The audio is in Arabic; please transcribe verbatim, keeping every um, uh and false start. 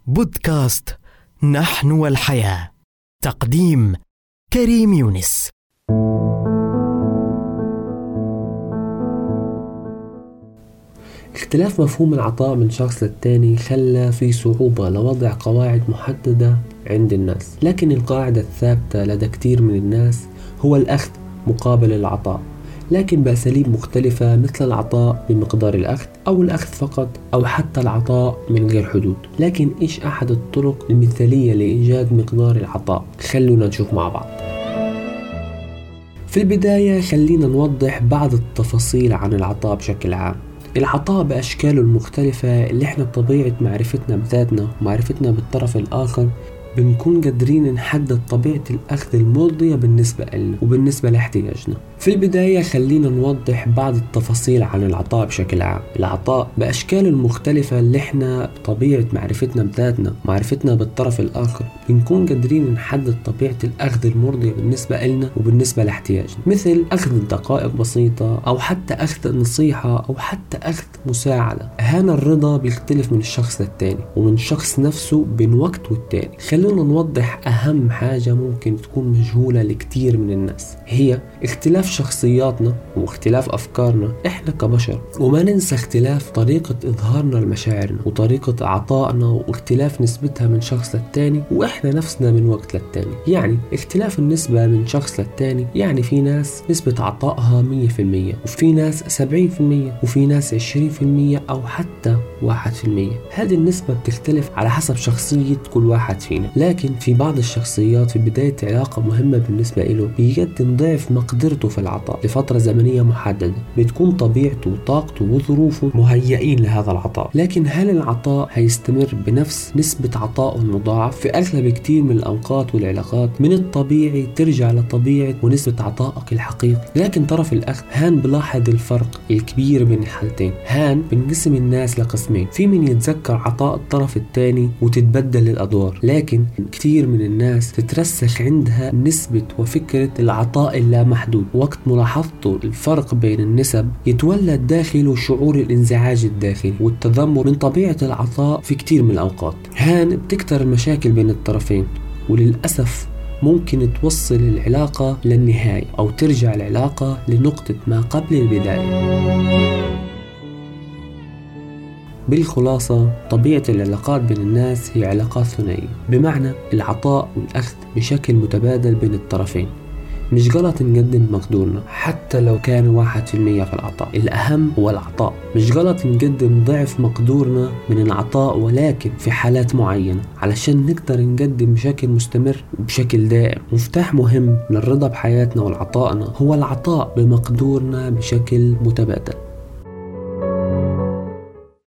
بودكاست نحن والحياة. تقديم كريم يونس. اختلاف مفهوم العطاء من شخص للتاني خلى في صعوبة لوضع قواعد محددة عند الناس، لكن القاعدة الثابتة لدى كتير من الناس هو الأخذ مقابل العطاء، لكن بأساليب مختلفة، مثل العطاء بمقدار الأخذ أو الأخذ فقط أو حتى العطاء من غير حدود. لكن إيش أحد الطرق المثالية لإيجاد مقدار العطاء؟ خلونا نشوف مع بعض. في البداية خلينا نوضح بعض التفاصيل عن العطاء بشكل عام. العطاء بأشكاله المختلفة اللي احنا بطبيعة معرفتنا بذاتنا ومعرفتنا بالطرف الآخر بنكون قادرين نحدد طبيعة الأخذ المرضية بالنسبة لنا وبالنسبة لاحتياجنا. في البداية خلينا نوضح بعض التفاصيل عن العطاء بشكل عام. العطاء بأشكاله المختلفة اللي احنا بطبيعة معرفتنا بذاتنا ومعرفتنا بالطرف الآخر بنكون قادرين نحدد طبيعة الأخذ المرضية بالنسبة لنا وبالنسبة لاحتياجنا، مثل أخذ دقائق بسيطة أو حتى أخذ نصيحة أو حتى أخذ مساعدة. هنا الرضا بيختلف من الشخص للتاني ومن الشخص نفسه بين وقت والتاني. خلونا نوضح أهم حاجة ممكن تكون مجهولة لكتير من الناس، هي اختلاف شخصياتنا واختلاف أفكارنا إحنا كبشر، وما ننسى اختلاف طريقة إظهارنا لمشاعرنا وطريقة عطائنا واختلاف نسبتها من شخص للتاني وإحنا نفسنا من وقت للتاني. يعني اختلاف النسبة من شخص للتاني، يعني في ناس نسبة عطائها مية في المية وفي ناس سبعين في المية وفي ناس عشرين في المية أو حتى واحد في المية. هذه النسبة بتختلف على حسب شخصية كل واحد فينا، لكن في بعض الشخصيات في بداية علاقة مهمة بالنسبة له بيقدم ضعف مقدرته في العطاء لفترة زمنية محددة، بتكون طبيعته وطاقته وظروفه مهيئين لهذا العطاء. لكن هل العطاء هيستمر بنفس نسبة عطائه المضاعف؟ في أغلب كتير من الأوقات والعلاقات من الطبيعي ترجع لطبيعة ونسبة عطائك الحقيقي، لكن طرف الأخذ هان بلاحظ الفرق الكبير بين الحالتين. هان بنقسم الناس لقسمين، في من يتذكر عطاء الطرف الثاني وتتبدل الأدوار، لكن كتير من الناس تترسخ عندها نسبة وفكرة العطاء اللامحدود. وقت ملاحظته الفرق بين النسب يتولد داخله شعور الانزعاج الداخلي والتذمر من طبيعة العطاء. في كتير من الأوقات هان بتكتر المشاكل بين الطرفين، وللأسف ممكن توصل العلاقة للنهاية أو ترجع العلاقة لنقطة ما قبل البداية. بالخلاصة، طبيعة العلاقات بين الناس هي علاقات ثنائية، بمعنى العطاء والأخذ بشكل متبادل بين الطرفين. مش غلط نقدم مقدورنا حتى لو كان واحد في المية في العطاء، الأهم هو العطاء. مش غلط نقدم ضعف مقدورنا من العطاء، ولكن في حالات معينة علشان نقدر نقدم بشكل مستمر بشكل دائم. مفتاح مهم للرضا بحياتنا والعطائنا هو العطاء بمقدورنا بشكل متبادل.